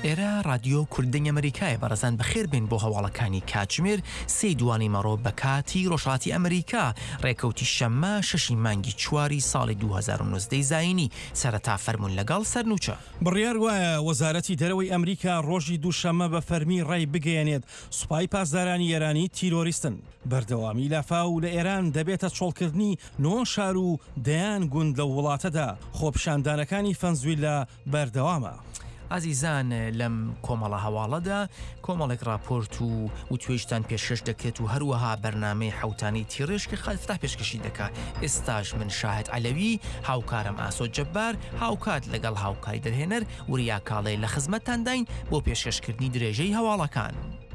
ئێرە رادیۆ کوردنی ئەمریکای بەڕێزان بەخێر بێن بۆ هەواڵەکانی کاتژمێر 3 دوانی مەڕۆ بە کاتی ڕۆژهەڵاتی ئەمریکا ڕێکەوتی شەممە 6 مانگی چواری ساڵی 2019 زاینی سەرەتا فەرمون لەگەڵ سەرنوچە. بڕیار وایە وەزارەتی دەرەوەی ئەمریکا ڕۆژی دووشەممە بە فەرمی ڕێی بگەێنێت سوپای پاسدارانی ئێرانی تیرۆریستن. بەردەوامی لافاو لە ئێران دەبێتە چۆڵکردنی 9 شار و دەیان گوند لە وڵاتەدا خۆپشاندانەکانی فەنزویلا بەردەوامە. ئازیزان لەم کۆمەڵە هەواڵەدا کۆمەڵێک راپۆرت و توێژتان پێشکەش دەکرێت و هەروەها بەرنامەی حوتانی تیڕێژ کە خەلفتا پێشکەشی دەکات. ئێستاش من شاهد عەلەوی هاوکارم ئاسۆ جەبار هاوکات لەگەڵ هاوکاری دەرهێنەر وریا کاڵێ لە خزمەتتان داین بۆ پێشکەشکردنی درێژەی هەواڵەکان.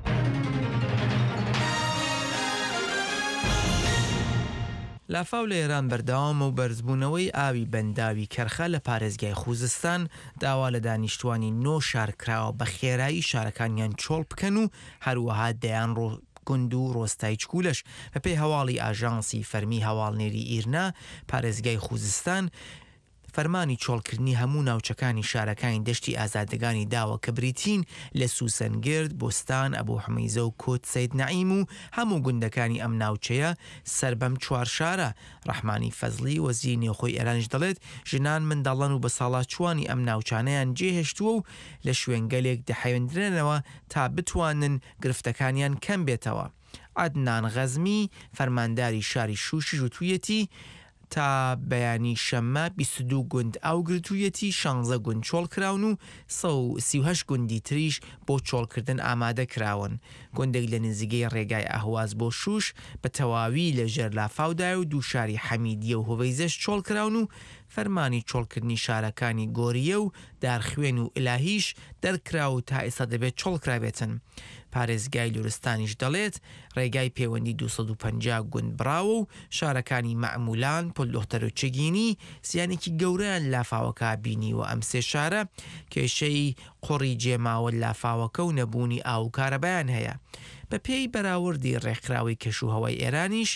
لافاو لە ئێران بەردەوام و بەرزبوونەوەی ئاوی بەنداوی کەرخە لە پارێزگای خوزستان داوا لە دانیشتوانی 9 شار کراوە بە خێرایی شارەکانیان چۆڵ بکەن و هەروەها دەیان گوند و ڕۆستای چکولش. بە پێی هەواڵی ئاژانسی فەرمی هەواڵنێری ئیرنا پارێزگای خوزستان فەرمانی چۆڵکردنی هەموو ناوچەکانی شارەکانی دەشتی ئازادەکانی داوە کە بریتین لە سوسەنگرد، بۆستان، ئەبوو حمەیزە و کۆت سەید نەعیم و هەموو گوندەکانی ئەم ناوچەیە سەر بەم 4 شارە. ڕەحمانی فەزلی وەزیری نێوخۆی ئێرانیش دەڵێت ژنان منداڵان و بە ساڵات چوانی ئەم ناوچانەیان جێهێشتووە و لە شوێنگەلێک دەحەوێندرێنەوە تا بتوانن گرفتەکانیان کەم بێتەوە. عەدنان غەزمی فەرمانداری شاری شوشی ژووتوویەتی تا بەیانی شەممە 22 گوند ئاو گرتوویەتی 16 گوند چۆڵ کراون و 138 گوندی تریش بۆ چۆڵکردن ئامادە کراون. گوندێک لە نزیگەی ڕێگای ئەهواز بۆ شوش بە تەواوی لە ژێر لافاودای و دوو شاری حەمیدیە و هۆڤەیزەش چۆڵ کراون و فەرمانی چۆڵکردنی شارەکانی گۆریە و دارخوێن و ئلهیش دەرکرا و تا ئێستا دەبێت چۆڵکرابێتن. پارێزگای لورستانیش دەڵێت ڕێگای پەیوەندی 250 گوند براوە و شارەکانی مەعمولان، پۆلدۆختەر و چگینی زیانێکی گەورەیان لافاوەکە بینی و ئەم 3 شارە کێشەی قۆڕی جێماوە لافاوەکە و نەبوونی ئاو کارەبایان هەیە. بە پێی بەراوردی ڕێکخراوی کەشوهەوای ئێرانیش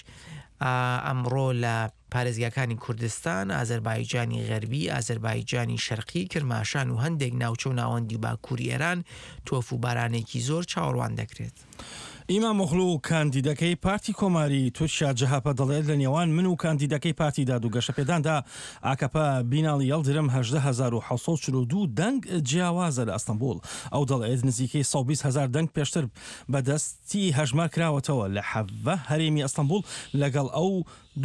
ئەمڕۆ لە پارێزگاکانی کوردستان، ئازەربایجانی غەربی، ئازەربایجانی شەرقی، کرماشان و هەندێک ناوچە و ناوەندی باکووری ئێران تۆف و بارانێکی زۆر چاوەڕوان دەکرێت. ئیمام ئۆغڵو کاندیدەکەی پارتی کۆماری تورکیا جەهاپە دەڵێت لە نێوان من و کاندیدەکەی پارتی دادوگەشە پێداندا ئاکەپە بیناڵی هەڵدرم 18,742 دەنگ جیاوازە لە ئەستەمبول. ئەو دەڵێت نزیکەی 120,000 دەنگ پێشتر بەدەستی هەژمار کراوەتەوە لە حەڤە هەرێمی ئەستەمبول لەگەڵ ئەو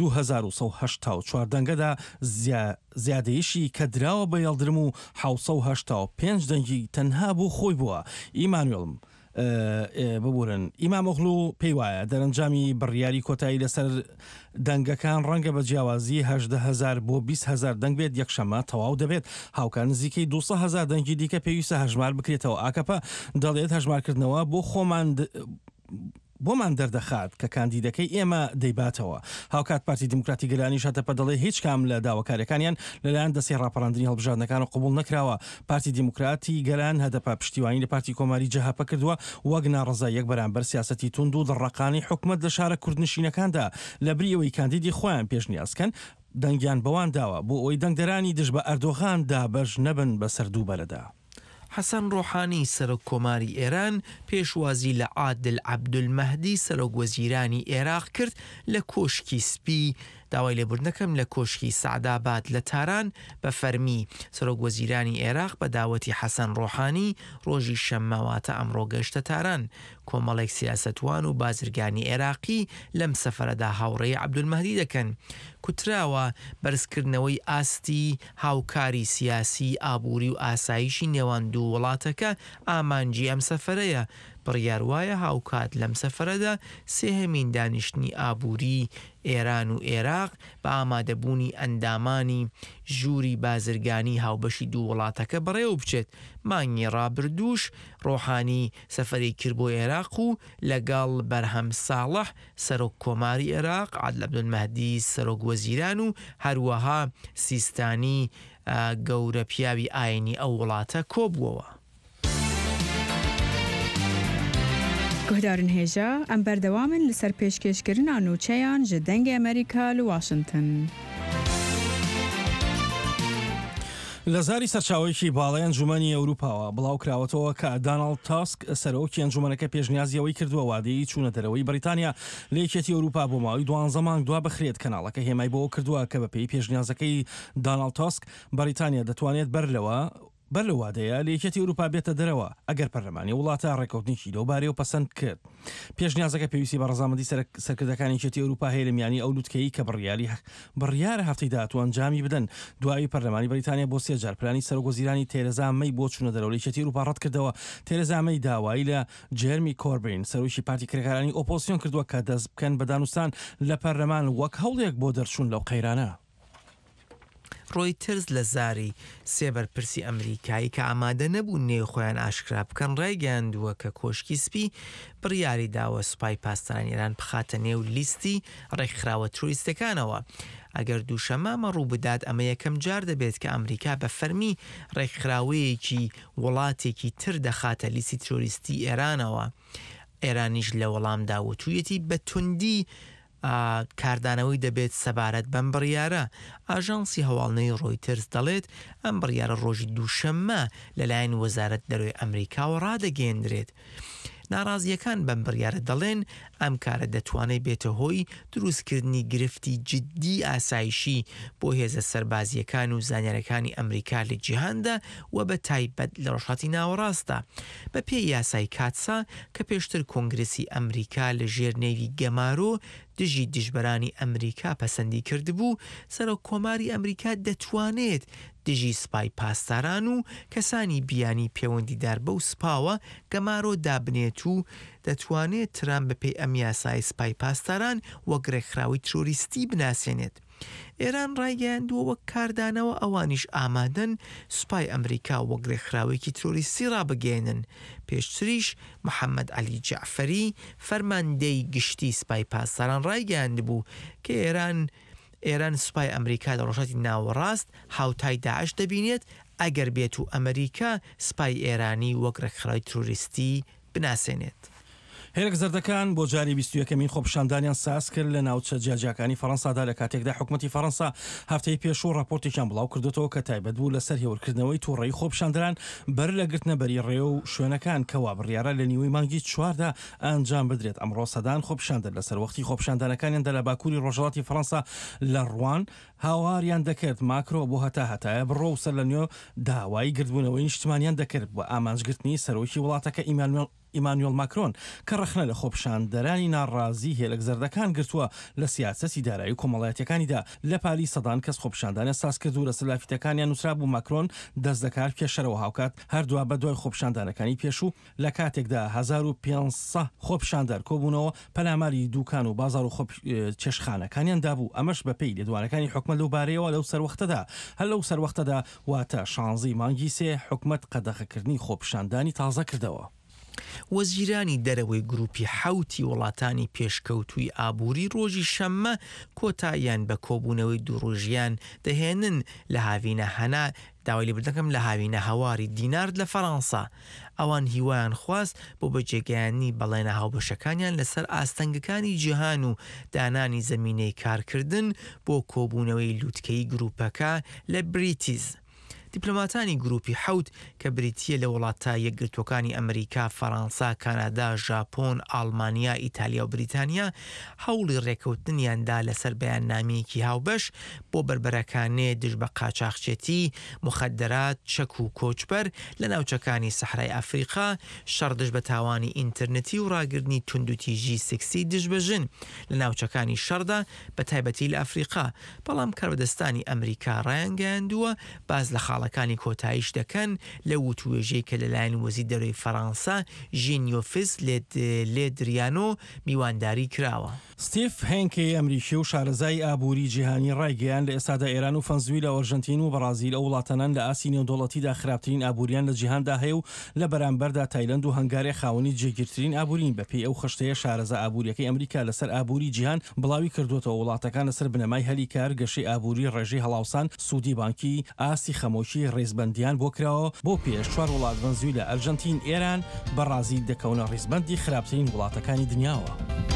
2184 دەنگەدا زیادەیشی کە دراوە بە هەڵدرم و 785 دەنگی تەنها بۆ خۆی بووە. ئیمانوێڵم ببورن ئیمام ئۆغڵو پێی وایە دەرەنجامی بڕیاری کۆتایی لەسەر دەنگەکان ڕەنگە بە جیاوازی 18,000 بۆ 20,000 دەنگ بێت یەکشەمە تەواو دەبێت. هاوکار نزیکەی 200,000 دەنگی دیکە پێویستە هەژمار بکرێتەوە. ئاکەپە دەڵێت هەژمارکردنەوە بۆمان دەردەخات کە کاندیدەکەی ئێمە دەیباتەوە. هاوکات پارتی دیموکراتی گەلانی شاتەپە دەڵێ هیچ کام لە داواکاریەکانیان لەلایەن دەستی ڕاپەڕاندنی هەڵبژاردنەکان قبول نەکراوە. پارتی دیموکراتی گەلان هەدەپا پشتیوانی لە پارتی کۆماری جەهاپە کردووە وەک ناڕەزاییەک بەرامبەر سیاسەتی توند و دڕەقانی حکومەت لە شارە کوردنشینەکاندا لە بریەوەی کاندیدی خۆیان پێشنیازکەن دەنگیان بەوان داوە بۆ ئەوی دەنگدەرانی دژ بە ئەردۆغان دابەش نەبن بە سەردووبەرەدا. حەسەن ڕۆحانی سەرۆک کۆماری ئێران پێشوازی لە عادل عەبدولمەهدی سەرۆک وەزیرانی عێراق کرد لە کۆشکی سپی. داوای لێبوردنەکەم لە کۆشکی سەعداباد لە تاران بە فەرمی سەرۆک وەزیرانی عێراق بە داوەتی حەسەن ڕۆحانی ڕۆژی شەممەواتە ئەمڕۆ گەشتە تاران. کۆمەڵێک سیاسەتوان و بازرگانی عێراقی لەم سەفەرەدا هاوڕێی عەبدولمەهدی دەکەن. کوتراوە بەرزکردنەوەی ئاستی هاوکاری سیاسی، ئابووری و ئاسایشی نێوان دوو وڵاتەکە ئامانجی ئەم سەفەرەیە. بڕیار وایە هاوکات لەم سەفەرەدا سێهەمین دانیشتنی ئابووری ئێران و عێراق بە ئامادەبوونی ئەندامانی ژووری بازرگانی هاوبەشی دوو وڵاتەکە بەڕێوە بچێت. مانگی ڕابردووش ڕۆحانی سەفەری کرد بۆ عێراق و لەگەڵ بەرهەم ساڵح سەرۆک کۆماری عێراق، عادل عەبدولمەهدی سەرۆک وەزیران و هەروەها سیستانی گەورە پیاوی ئاینی ئەو وڵاتە کۆبووەوە. گهدارن هێژە ئەم بەردەوامن لەسەر پێشکەشکردنا نووچەیان ji dengê Amerîka li Washington. لە زاری سەرچاوێکی باڵی ئەنجومەنی ئەوروپاوە بڵاوکراوەتەوە کە داناڵد تاسک سەرۆکی ئەنجومەنەکە پێشنیازیەوەی کردووە وادەی چوونە دەرەوەی بەریتانیا لە یەکێتی ئەوروپا بۆ ماوەی 12 مانگ دوا بخرێت. کەناڵەکە هێمای بۆ کردووە کە بەپێی پێشنیازەکەی داناڵد تاسک بەریتانیا دەتوانێت بەر لە وادەیە لە یەکێتی ئەوروپا بێتە دەرەوە ئەگەر پەرلەمانی وڵاتە ڕێکەوتنیی لەو بارەیەوە پەسەند کرد. پێشنیازەکە پێویستی بە ڕەزامەندی سەرکردەکانی یەکێتی ئەوروپا هەیە لە میانی ئەو لووتکەیی کە بڕیارە هەفتەی داهاتوو ئەنجامی بدەن. دوایی پەرلەمانی بەریتانیا بۆ 3 جار پلانی سەرۆکوەزیرانی تێرەزا مەی بۆ چوونە دەرەوە لە یەکێتی ئەوروپا ڕەت کردەوە. تێرەزا مەی داوایی لە جێرمی کۆربین سەرۆکی پارتی کرێکارانی ئۆپۆزیسیۆن کردووە کە دەست بکەن بە دانوستان لە پەرلەمان وەک هەوڵێک بۆ دەرچوون لەو قەیرانە. ڕۆیترز لە زاری سێبەرپرسی ئەمریکایی کە ئامادە نەبوو نێوخۆیان ئاشکرا بکەن ڕایگەیاندووە کە کۆشکی سپی بڕیاری داوە سوپای پاسدارانی ئێران بخاتە نێو لیستی ڕێکخراوە تروریستەکانەوە. ئەگەر دووشەمامە ڕوو بدات ئەمە یەکەم جار دەبێت کە ئەمریکا بە فەرمی ڕێکخراوەیەکی وڵاتێکی تر دەخاتە لیستی تروریستی ئێرانەوە. ئێرانیش لە وەڵامدا وتوویەتی بە توندی کاردانەوەی دەبێت سەبارەت بەم بڕیارە. ئاژانسی هەواڵنەی ڕۆیترز دەڵێت ئەم بڕیارە ڕۆژی دووشەممە لەلایەن وەزارەت دەرۆی ئەمریکاوە ڕادەگەێنرێت. ناڕازیەکان بەم بڕیارە دەڵێن ئەم کارە دەتوانێت بێتە هۆی دروستکردنی گرفتی جددی ئاسایشی بۆ هێزە سەربازیەکان و زانیارەکانی ئەمریکا لە جیهاندا و بە تایبەت لە ڕۆژهاتی ناوەڕاستە. بە پێی یاسای کاتسا کە پێشتر کۆنگرسی ئەمریکا لە ژێر نێوی گەمارۆ دژی دژبەرانی ئەمریکا پەسەندی کردبوو، سەرۆک کۆماری ئەمریکا دەتوانێت دژی سپای پاسداران و کەسانی بیانی پەیوەندیدار بەو سپاوە گەمارۆ دابنێت و دەتوانێت ترام بەپێی ئەم یاسای سپای پاسداران وەک ڕێکخراوی تروریستی بناسێنێت. ئێران ڕایگەیاندووە وەک کاردانەوە ئەوانیش ئامادەن سوپای ئەمریکا وەک ڕێکخراوێکی تروریستی ڕابگەێنن. پێشتریش محەممەد عەلی جەعفەری فەرماندەی گشتی سوپای پاسداران ڕایگەیاندبوو کە ئێران سوپای ئەمریکا لە ڕۆژهاتی ناوەڕاست هاوتای داعش دەبینێت ئەگەر بێت و ئەمریکا سوپای ئێرانی وەک ڕێکخراوی تروریستی بناسێنێت. هێرک زەردەکان بۆ جاری 21مین خۆپشاندانیان ساز کرد لە ناوچە جیاجیەکانی فەڕەنسادا لە کاتێکدا حکوومەتی فەڕەنسا هەفتەی پێشوو راپۆرتێکیان بڵاو کردوەوە کە تایبەت بوو لەسەر هێورکردنەوەی تووڕەیی خۆپشاندران بەر لە گرتنەبەری ڕێ و شوێنەکان کەوا بڕیارە لە نیوەی مانگی 4دا ئەنجام بدرێت. ئەمڕۆ سەدان خۆپشاندن لەسەر وەختی خۆپشاندانەکانیاندا لە باکووری ڕۆژهەڵاتی فەڕەنسا لە ڕوان هاواریان دەکرد ماکرۆ بۆ هەتایە بڕۆ و سەر لە نوێ داوای گردبوونەوەی نیشتمانیان دەکرد بۆ ئامانجگرتنی سەرۆکی وڵاتەکە ئیمانوێل ماکرۆن کە ڕەخنە لە خۆپشاندەرانی ناڕازی هێلک زەردەکان گرتووە لە سیاسەتی دارایی و کۆمەڵایەتەکانیدا. لە پالی سەدان کەس خۆپشاندانە ساز کرد و لە سلافیتەکانیان نووسرا بوو ماکرۆن دەست دەکات پێشەرەوە هاوکات هەردووە بە دوای خۆپشاندانەکانی پێشوو لە کاتێکدا 1500 خۆپشاندار کۆبوونەوە پەلاماری دوکان و بازار و چێشخانەکانیان دابوو. ئەمەش بەپێی لێدوانەکانی حکومەت لەو بارەیەوە لەو سەروەختەدا لەو سەروەختەدا واتە 16 مانگی سێ حکومەت قەدەغەکردنی خۆپشاندانی تازە کردەوە. وەزیرانی دەرەوەی گروپی حوتی وڵاتانی پێشکەوتووی ئابووری ڕۆژی شەممە کۆتاییان بە کۆبوونەوەی دووڕۆژیان دەهێنن لە هاوینە هەنا داوای لێبوردنەکەم لە هاوینە هەواری دینارد لە فەڕەنسا. ئەوان هیوایان خواست بۆ بەجێگەیانی بەڵێنە هاوبەشەکانیان لەسەر ئاستەنگەکانی جیهان و دانانی زەمینەی کارکردن بۆ کۆبوونەوەی لووتکەی گروپەکە لە بریتیز. دیپلۆماتانی گروپی حوت کە بریتیە لە وڵاتە یەکگرتوەکانی ئەمریکا، فەڕەنسا، کانادا، ژاپۆن، ئاڵمانیا، ئیتالیا و بریتانیا هەوڵی ڕێکەوتنیاندا لەسەر بەیاننامەیەکی هاوبەش بۆ بربەرەکانێ دژ بە قاچاقچێتی، مخدرات، چەک و کۆچبەر لە ناوچەکانی سەحرای ئەفریقا، شەڕدژ بە تاوانی ئینترنەتی و ڕاگرنی توندوتیژی سکسی دژبەژن لە ناوچەکانی شەڕدا بە تایبەتی لە ئەفریقا. بەڵام کاربەدەستانی ئەمریکا ڕایانگەیاندووە باز لە خاڵەکانی کۆتاییش دەکەن لە وتوێژەی کە لەلایەن وەزیری دەرۆی فەڕەنسا ژینیۆفس لێدریانۆ میوانداری کراوە. ستیف هێنکەی ئەمریکی و شارەزای ئابووری جیهانی ڕایگەیان لە ئێستادا ئێران و فەنزوی لە ئەرژەنتین و بەرازیل ئەو وڵاتانان لە ئاسی نێودوڵەتیدا خراپترین ئابووریان لە جیهاندا هەیە و لە بەرامبەردا تایلەند و هەنگارێ خاوەنی جێگیرترین ئابوورین. بەپێی ئەو خشتەیە شارەزا ئابووریەکەی ئەمریکا لەسەر ئابووری جیهان بڵاوی کردوێتەوە وڵاتەکان لەسەر بنەمای هەلیکار، گەشەی ئابووری، ڕێژەی هەڵاوسان، سوودی بانکی، ئاسی خەمۆکی، ڕێزبەندیان بۆ کراوە بۆ پێش 4 وڵات ڤەنزویلا، ئەرژەنتین، ئێران، بەرازیل دەکەونە ڕێزبەندی خراپترین وڵاتەکانی دنیاوە.